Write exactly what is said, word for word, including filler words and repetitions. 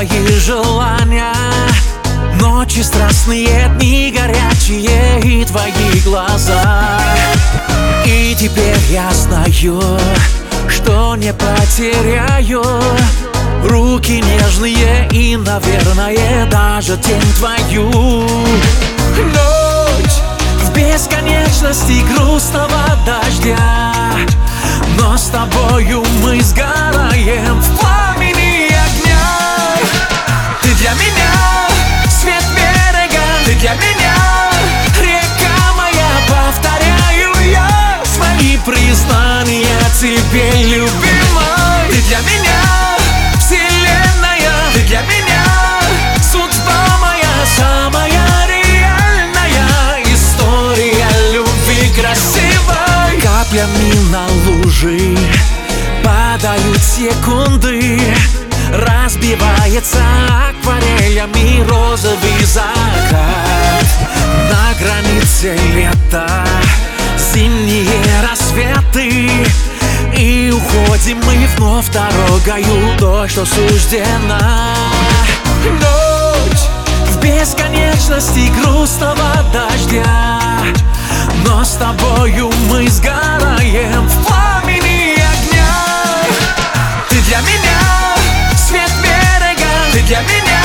твои желания. Ночи страстные, дни горячие и твои глаза. И теперь я знаю, что не потеряю руки нежные и, наверное, даже тень твою. Ночь в бесконечности грустного дождя, но с тобою мы сгораем в пламени огня. Ты для меня свет берега, ты для меня река моя, повторяю я свои признания тебе, любимой. Ты для меня вселенная, ты для меня судьба моя, самая реальная история любви красивой. Каплями на лужи падают секунды, разбивается акварелями розовый закат. На границе лета зимние рассветы, и уходим мы вновь дорогою той, что суждена. Ночь в бесконечности грустного дождя, но с тобою мы сгораем в пламени огня. Ты для меня свет берега, ты для меня